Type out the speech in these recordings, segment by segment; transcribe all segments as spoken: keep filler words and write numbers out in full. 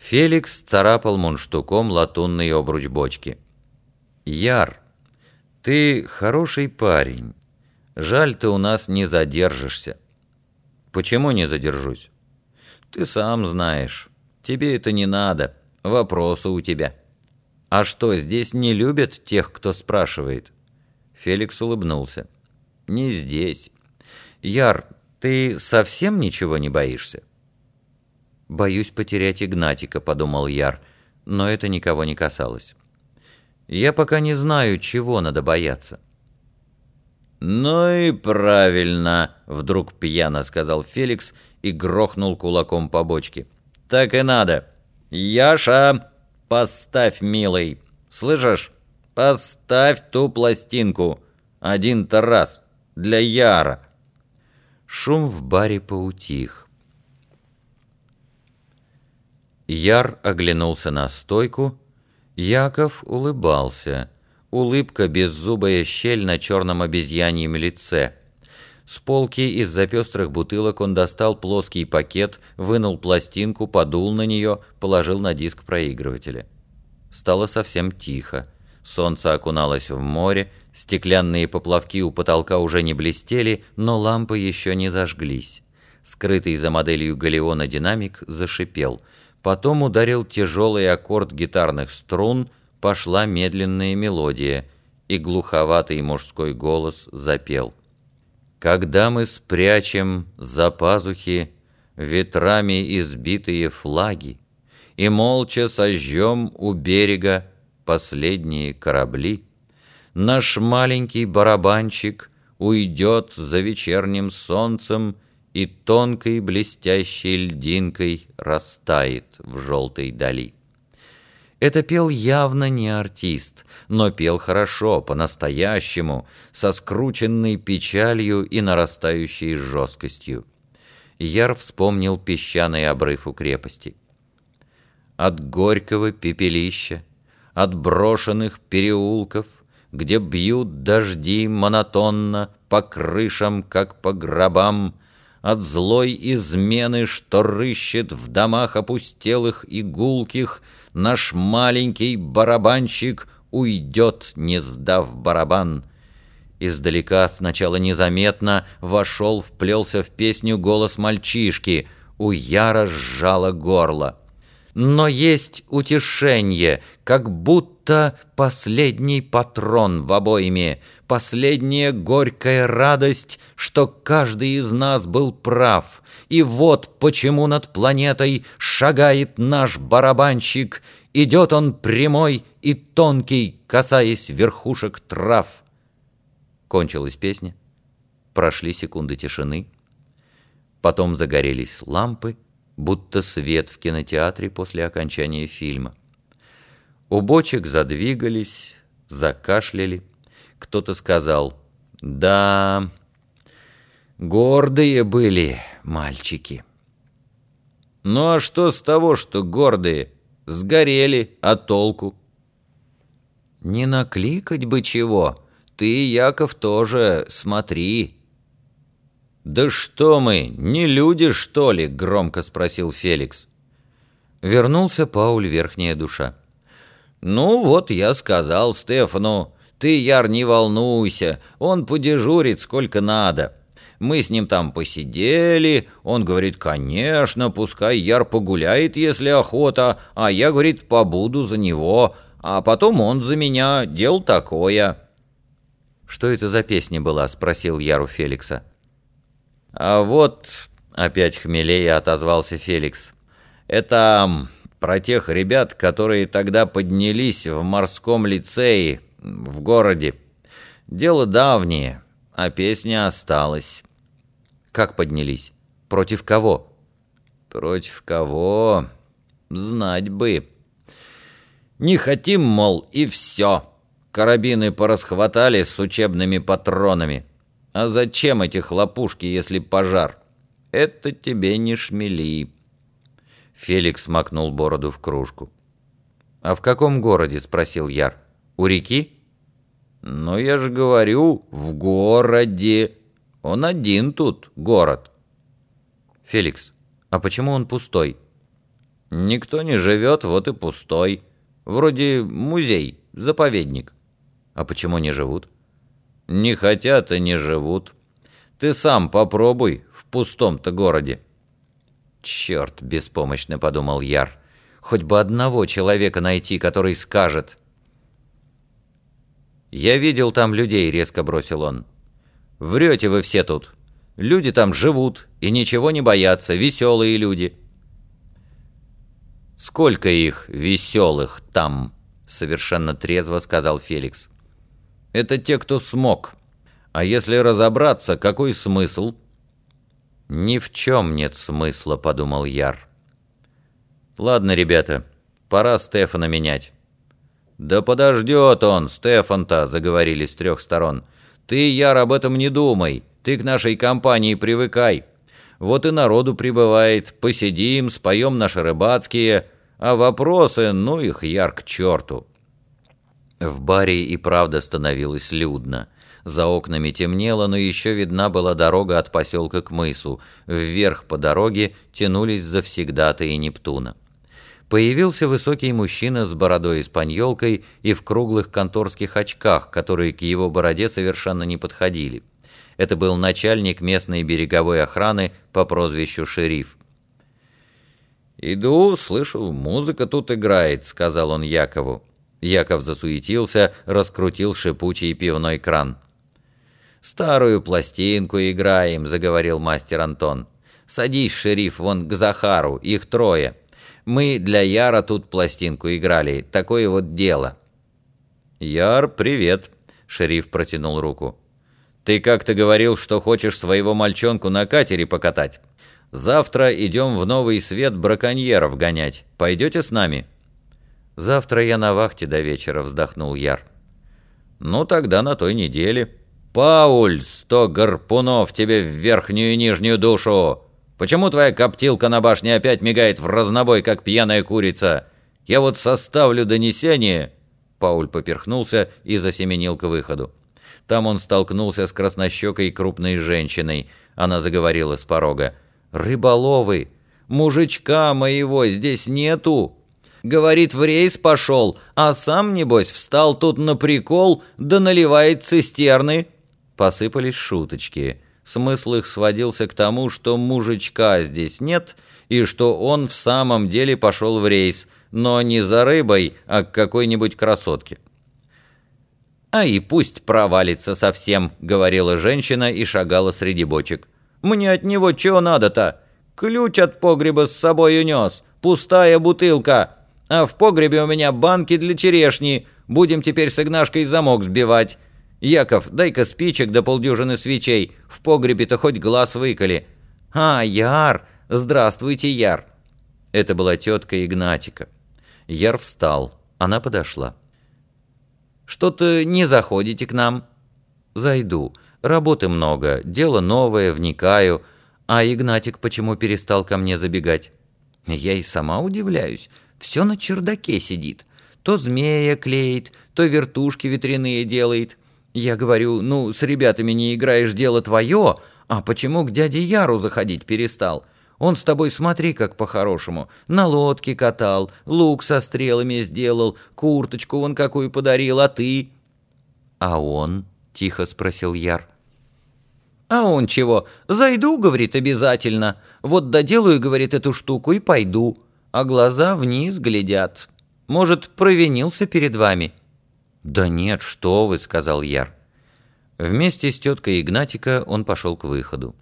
Феликс царапал мундштуком латунный обруч бочки. «Яр, ты хороший парень. Жаль, ты у нас не задержишься». «Почему не задержусь?» «Ты сам знаешь. Тебе это не надо. Вопросы у тебя». «А что, здесь не любят тех, кто спрашивает?» Феликс улыбнулся. «Не здесь. Яр, ты совсем ничего не боишься?» «Боюсь потерять Игнатика», — подумал Яр, но это никого не касалось. «Я пока не знаю, чего надо бояться». «Ну и правильно», — вдруг пьяно сказал Феликс и грохнул кулаком по бочке. «Так и надо. Яша, поставь, милый. Слышишь? Поставь ту пластинку. Один-то раз. Для Яра». Шум в баре поутих. Яр оглянулся на стойку. Яков улыбался. Улыбка — беззубая щель на черном обезьяньем лице. С полки из-за пестрых бутылок он достал плоский пакет, вынул пластинку, подул на нее, положил на диск проигрывателя. Стало совсем тихо. Солнце окуналось в море, стеклянные поплавки у потолка уже не блестели, но лампы еще не зажглись. Скрытый за моделью галеона динамик зашипел. Потом ударил тяжелый аккорд гитарных струн, пошла медленная мелодия, и глуховатый мужской голос запел. «Когда мы спрячем за пазухи ветрами избитые флаги и молча сожжем у берега последние корабли, наш маленький барабанщик уйдет за вечерним солнцем и тонкой блестящей льдинкой растает в желтой дали». Это пел явно не артист, но пел хорошо, по-настоящему, со скрученной печалью и нарастающей жесткостью. Яр вспомнил песчаный обрыв у крепости. От горького пепелища, от брошенных переулков, где бьют дожди монотонно по крышам, как по гробам, от злой измены, что рыщет в домах опустелых и гулких, наш маленький барабанщик уйдет, не сдав барабан. Издалека, сначала незаметно, вошел, вплелся в песню голос мальчишки. У Яра сжало горло. Но есть утешение, как будто последний патрон в обойме, последняя горькая радость, что каждый из нас был прав. И вот почему над планетой шагает наш барабанщик. Идет он прямой и тонкий, касаясь верхушек трав. Кончилась песня. Прошли секунды тишины. Потом загорелись лампы, будто свет в кинотеатре после окончания фильма. У бочек задвигались, закашляли. Кто-то сказал: «Да, гордые были мальчики». «Ну а что с того, что гордые? Сгорели, а толку?» «Не накликать бы чего. Ты, Яков, тоже смотри». «Да что мы, не люди, что ли?» — громко спросил Феликс. Вернулся Пауль Верхняя Душа. «Ну, вот я сказал Стефану, ты, Яр, не волнуйся, он подежурит сколько надо. Мы с ним там посидели, он говорит, конечно, пускай Яр погуляет, если охота, а я, говорит, побуду за него, а потом он за меня, дело такое». «Что это за песня была?» — спросил Яр у Феликса. «А вот», — опять хмелея отозвался Феликс, — «это про тех ребят, которые тогда поднялись в морском лицее в городе. Дело давнее, а песня осталась». «Как поднялись? Против кого?» «Против кого? Знать бы. Не хотим, мол, и все. Карабины порасхватали с учебными патронами. А зачем эти хлопушки, если пожар? Это тебе не шмели». Феликс макнул бороду в кружку. «А в каком городе?» — спросил Яр. «У реки?» «Ну, я же говорю, в городе. Он один тут, город». «Феликс, а почему он пустой?» Никто не живет, вот и пустой. Вроде музей, заповедник. А почему не живут? Не хотят и не живут. Ты сам попробуй в пустом-то городе. Черт, беспомощно подумал Яр. Хоть бы одного человека найти, который скажет. Я видел там людей, резко бросил он. Врете вы все тут. Люди там живут и ничего не боятся, веселые люди. Сколько их веселых там, совершенно трезво сказал Феликс. Это те, кто смог. А если разобраться, какой смысл? Ни в чем нет смысла, подумал Яр. Ладно, ребята, пора Стефана менять. Да подождет он, Стефан-то, заговорили с трех сторон. Ты, Яр, об этом не думай. Ты к нашей компании привыкай. Вот и народу прибывает. Посидим, споем наши рыбацкие. А вопросы, ну их, Яр, к черту. В баре и правда становилось людно. За окнами темнело, но еще видна была дорога от поселка к мысу. Вверх по дороге тянулись завсегдатаи Нептуна. Появился высокий мужчина с бородой-испаньолкой и в круглых конторских очках, которые к его бороде совершенно не подходили. Это был начальник местной береговой охраны по прозвищу Шериф. «Иду, слышу, музыка тут играет», — сказал он Якову. Яков засуетился, раскрутил шипучий пивной кран. «Старую пластинку играем», — заговорил мастер Антон. «Садись, Шериф, вон к Захару, их трое. Мы для Яра тут пластинку играли, такое вот дело». «Яр, привет», — Шериф протянул руку. «Ты как-то говорил, что хочешь своего мальчонку на катере покатать. Завтра идем в Новый Свет браконьеров гонять. Пойдете с нами?» «Завтра я на вахте до вечера», — вздохнул Яр. «Ну, тогда на той неделе». «Пауль, сто гарпунов тебе в верхнюю и нижнюю душу! Почему твоя коптилка на башне опять мигает в разнобой, как пьяная курица? Я вот составлю донесение...» Пауль поперхнулся и засеменил к выходу. Там он столкнулся с краснощекой крупной женщиной. Она заговорила с порога. «Рыболовы! Мужичка моего здесь нету!» Говорит, в рейс пошел, а сам, небось, встал тут на прикол, да наливает цистерны. Посыпались шуточки. Смысл их сводился к тому, что мужичка здесь нет, и что он в самом деле пошел в рейс, но не за рыбой, а к какой-нибудь красотке. «А и пусть провалится совсем», — говорила женщина и шагала среди бочек. «Мне от него чего надо-то? Ключ от погреба с собой унес, пустая бутылка. А в погребе у меня банки для черешни. Будем теперь с Игнашкой замок сбивать. Яков, дай-ка спичек до полдюжины свечей. В погребе-то хоть глаз выколи». «А, Яр! Здравствуйте, Яр!» Это была тетка Игнатика. Яр встал. Она подошла. «Что-то не заходите к нам?» «Зайду. Работы много, дело новое, вникаю. А Игнатик почему перестал ко мне забегать?» «Я и сама удивляюсь. Все на чердаке сидит. То змея клеит, то вертушки ветряные делает. Я говорю, ну, с ребятами не играешь, дело твое, а почему к дяде Яру заходить перестал? Он с тобой, смотри, как по-хорошему. На лодке катал, лук со стрелами сделал, курточку вон какую подарил, а ты?» «А он?» — тихо спросил Яр. «А он чего? Зайду, — говорит, — обязательно. Вот доделаю, — говорит, — эту штуку и пойду. А глаза вниз глядят. Может, провинился перед вами?» «Да нет, что вы», — сказал Яр. Вместе с теткой Игнатика он пошел к выходу.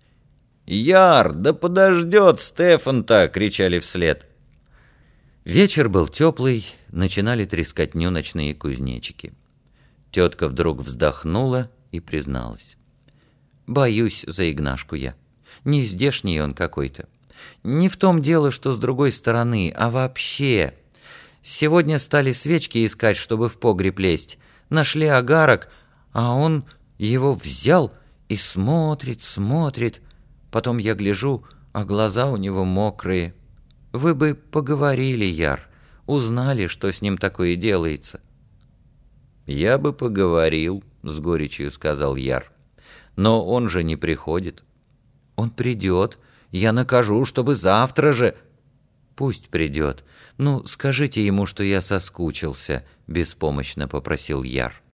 «Яр, да подождет Стефан-то!» — кричали вслед. Вечер был теплый, начинали трескотню ночные кузнечики. Тетка вдруг вздохнула и призналась. «Боюсь за Игнашку я. Не здешний он какой-то. Не в том дело, что с другой стороны, а вообще. Сегодня стали свечки искать, чтобы в погреб лезть. Нашли огарок, а он его взял и смотрит, смотрит. Потом я гляжу, а глаза у него мокрые. Вы бы поговорили, Яр, узнали, что с ним такое делается». «Я бы поговорил», — с горечью сказал Яр. «Но он же не приходит». «Он придет. Я накажу, чтобы завтра же...» «Пусть придет. Ну, скажите ему, что я соскучился», — беспомощно попросил Яр.